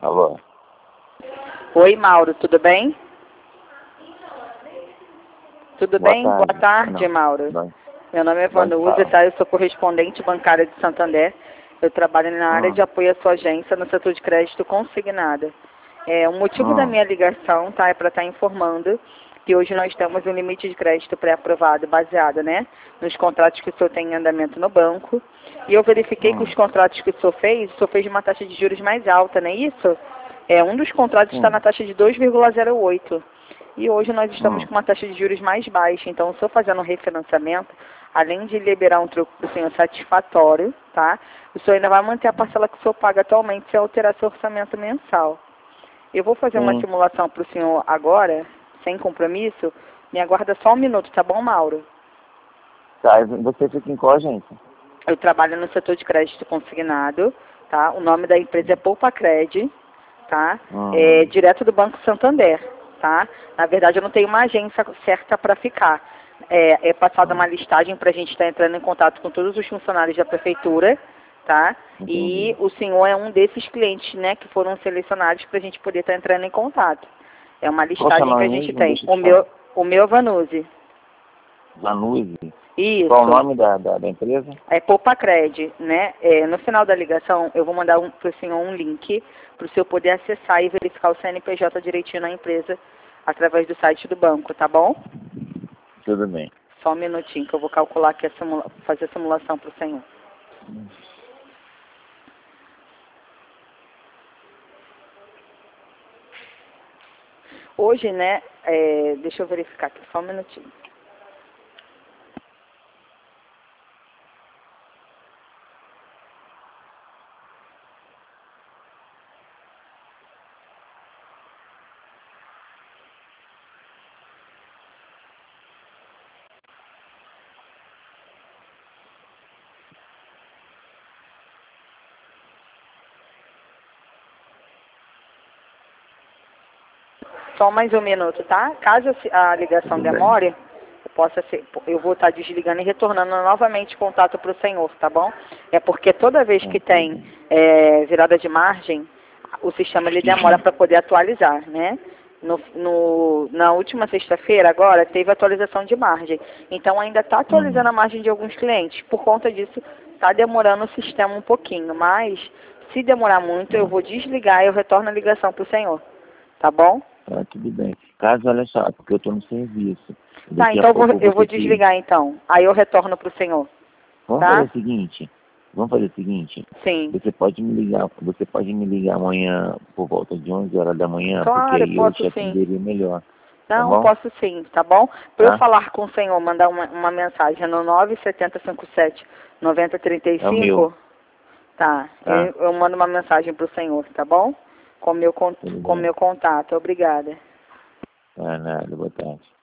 Alô? Oi, Mauro, tudo bem? Tudo Boa bem? tarde. Boa tarde, Não, Mauro. não, Meu nome é não Vanusa, fala. tá? Eu sou correspondente bancária de Santander. Eu trabalho na área de Hum, apoio à sua agência no setor de crédito consignado. O motivo da hum, minha ligação, tá? É para estar informando que hoje nós temos um limite de crédito pré-aprovado baseado, né, nos contratos que o senhor tem em andamento no banco. E eu verifiquei que os hum, contratos que o senhor fez de uma taxa de juros mais alta, não é isso? Um dos contratos está na sim, taxa de 2,08. E hoje nós estamos hum, com uma taxa de juros mais baixa. Então, o senhor fazendo um refinanciamento, além de liberar um troco para o senhor satisfatório, tá? O senhor ainda vai manter a parcela que o senhor paga atualmente sem alterar seu orçamento mensal. Eu vou fazer uma sim. simulação para o senhor agora, sem compromisso. Me aguarda só um minuto, tá bom, Mauro? Tá, e você fica em qual agência? Eu trabalho no setor de crédito consignado, tá? O nome da empresa é Poupacred, tá? É Hum, direto do Banco Santander, tá? Na verdade, eu não tenho uma agência certa para ficar. É passada uma hum, listagem para a gente estar entrando em contato com todos os funcionários da prefeitura, tá? entendi. E o senhor é um desses clientes, né, que foram selecionados para a gente poder estar entrando em contato. É uma Qual seu listagem que a nome gente mesmo? tem. Deixa eu O te falar. meu, o meu Vanuzi. Vanuzi. Qual o Isso. nome da empresa? É Poupacred, né? No final da ligação, eu vou mandar para o senhor um link para o senhor poder acessar e verificar o CNPJ direitinho na empresa através do site do banco, tá bom? Tudo bem. Só um minutinho que eu vou calcular aqui, fazer a simulação para o senhor. Hoje, né, deixa eu verificar aqui, só um minutinho. Só mais um minuto, tá? Caso a ligação Tudo bem. demore, eu vou estar desligando e retornando novamente contato para o senhor, tá bom? É porque toda vez que Tudo tem bem. virada de margem, o sistema ele demora para poder atualizar, né? Na última sexta-feira, agora, teve atualização de margem. Então, ainda está atualizando a margem de alguns clientes. Por conta disso, está demorando o sistema um pouquinho. Mas, se demorar muito, eu vou desligar e eu retorno a ligação para o senhor. Tá bom? Tá, tudo bem. Caso, olha só, porque eu tô no serviço. Tá, Daqui a então pouco eu eu vou vou ter que... desligar então. Aí eu retorno pro senhor, Vamos fazer tá? o seguinte. Vamos fazer o seguinte. Sim. Você pode me ligar amanhã por volta de 11 horas da manhã, porque Claro, aí eu posso te sim. atenderia melhor, tá Não, bom? posso sim, tá bom? Para eu Tá? falar com o senhor, mandar uma mensagem no 97057 É o meu, 9035, tá? tá? Eu mando uma mensagem pro senhor, tá bom? Tudo Com bem. meu contato. Obrigada. Não é nada, boa tarde.